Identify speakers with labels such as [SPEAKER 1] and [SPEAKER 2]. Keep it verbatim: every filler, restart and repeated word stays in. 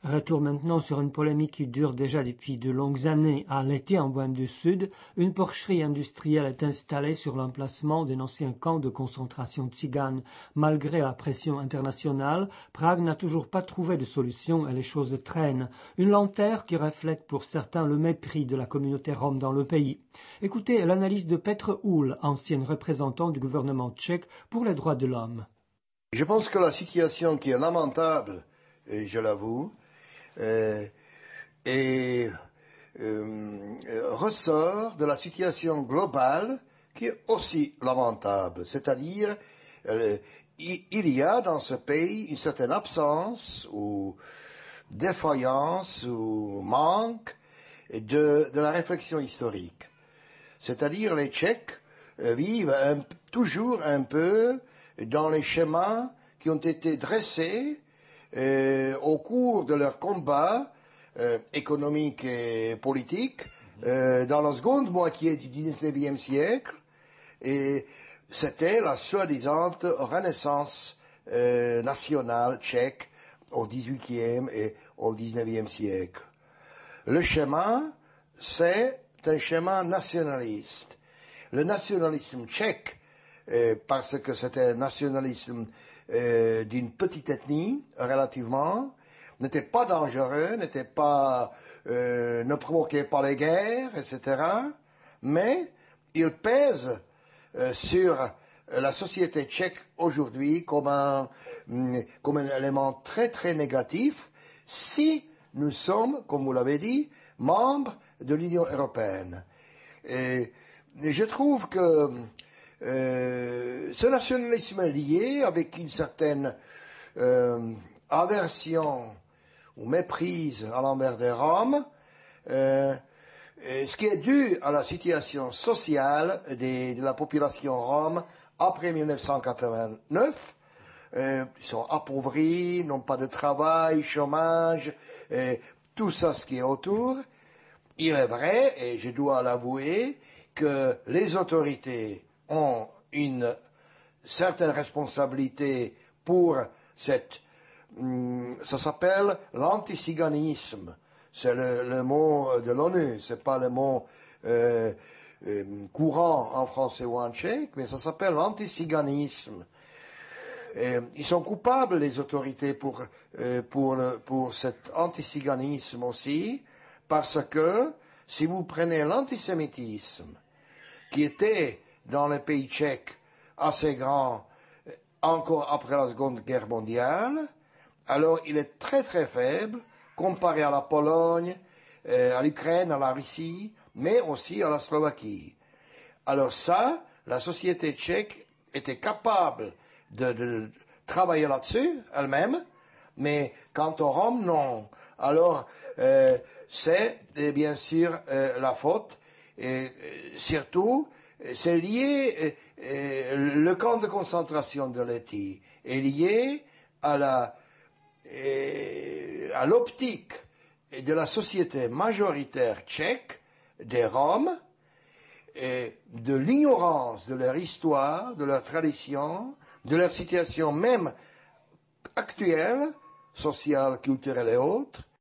[SPEAKER 1] Retour maintenant sur une polémique qui dure déjà depuis de longues années. À l'été, en Bohême du Sud, une porcherie industrielle est installée sur l'emplacement d'un ancien camp de concentration tzigane. Malgré la pression internationale, Prague n'a toujours pas trouvé de solution et les choses traînent. Une lenteur qui reflète pour certains le mépris de la communauté rome dans le pays. Écoutez l'analyse de Petr Uhl, ancien représentant du gouvernement tchèque pour les droits de l'homme.
[SPEAKER 2] Je pense que la situation qui est lamentable, je l'avoue, Euh, et euh, ressort de la situation globale qui est aussi lamentable. C'est-à-dire, euh, il y a dans ce pays une certaine absence ou défaillance ou manque de, de la réflexion historique. C'est-à-dire, les Tchèques euh, vivent un, toujours un peu dans les schémas qui ont été dressés Euh, au cours de leur combat euh, économique et politique euh, dans la seconde moitié du dix-neuvième siècle, et c'était la soi-disant renaissance euh, nationale tchèque au dix-huitième et au dix-neuvième siècle. Le schéma, c'est un schéma nationaliste. Le nationalisme tchèque, euh, parce que c'était un nationalisme Euh, d'une petite ethnie, relativement, n'était pas dangereux, n'était pas, euh, ne provoquait pas les guerres, et cetera. Mais il pèse euh, sur la société tchèque aujourd'hui comme un, comme un élément très très négatif si nous sommes, comme vous l'avez dit, membres de l'Union européenne. Et je trouve que Euh, ce nationalisme est lié avec une certaine euh, aversion ou méprise à l'envers des Roms, euh, ce qui est dû à la situation sociale des, de la population rome après mille neuf cent quatre-vingt-neuf. Euh, ils sont appauvris, n'ont pas de travail, chômage, et tout ça ce qui est autour. Il est vrai, et je dois l'avouer, que les autorités ont une certaine responsabilité pour cette, ça s'appelle l'anticiganisme. C'est le, le mot de l'ONU, c'est pas le mot euh, euh, courant en français ou en tchèque, mais ça s'appelle l'anticiganisme. Et ils sont coupables, les autorités, pour, euh, pour, le, pour cet anticiganisme aussi, parce que si vous prenez l'antisémitisme, qui était dans les pays tchèques assez grand encore après la Seconde Guerre mondiale, alors il est très très faible comparé à la Pologne, euh, à l'Ukraine, à la Russie, mais aussi à la Slovaquie. Alors ça, la société tchèque était capable de, de travailler là-dessus elle-même, mais quant aux Roms, non. Alors, euh, c'est bien sûr euh, la faute, et euh, surtout, c'est lié, euh, le camp de concentration de Lety est lié à la, euh, à l'optique de la société majoritaire tchèque, des Roms, et de l'ignorance de leur histoire, de leur tradition, de leur situation même actuelle, sociale, culturelle et autres,